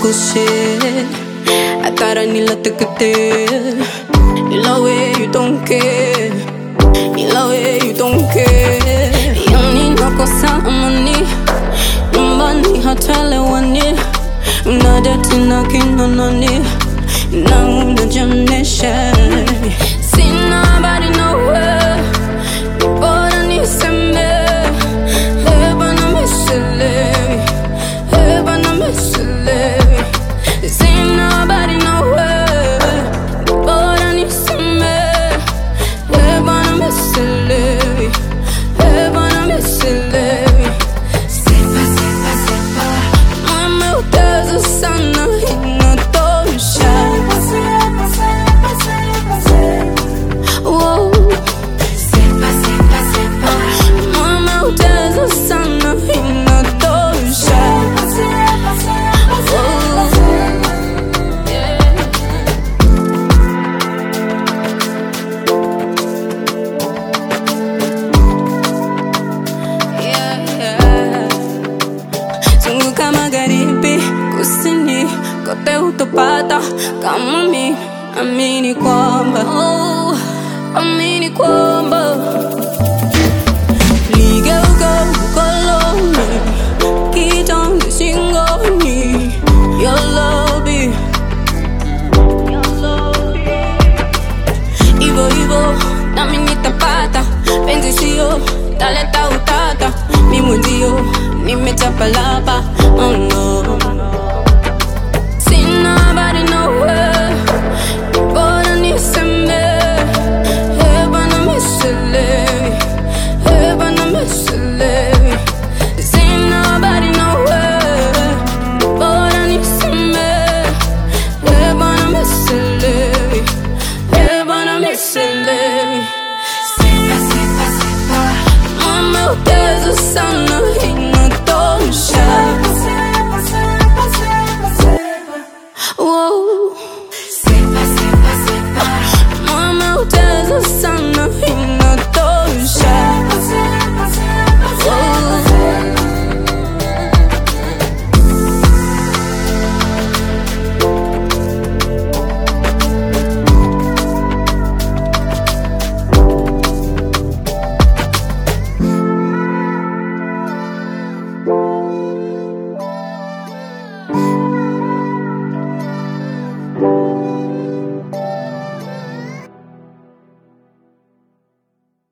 typical shit. I thought I need love to get there. You love it, you don't care. You love it, you don't care. Yani nakosa amani, nyumbani hatuelewani. Unadeti na kinononi, na unajionyesha. Sina habari nowhere, bora niseme. Bana miselewi, bana miselewi. Sina habari nowhere, bora niseme. Bana miselewi, bana miselewi. Sepa, sepa, sepa. Mama uteza sana inatosha. Sepa, sepa, sepa, sepa. Whoa. Sepa, sepa, sepa. Mama uteza sana inatosha. Sepa, sepa, sepa, sepa. Zunguka magharibi, kusini, kote utopata. Kama mi, amini kwamba, oh, amini kwamba. Ligeuka ukoloni, kitanzi shingoni. Your love, Ivo, Ivo, nami nitapata. Penzi sio, taleta utata. Mi mwenzio, nimechapalapa. Oh no. Sina habari nowhere, bora niseme. Bana miselewi, bana miselewi. Sina habari nowhere, bora niseme. Bana miselewi, bana miselewi. Sepa, sepa, sepa. Mama uteza sana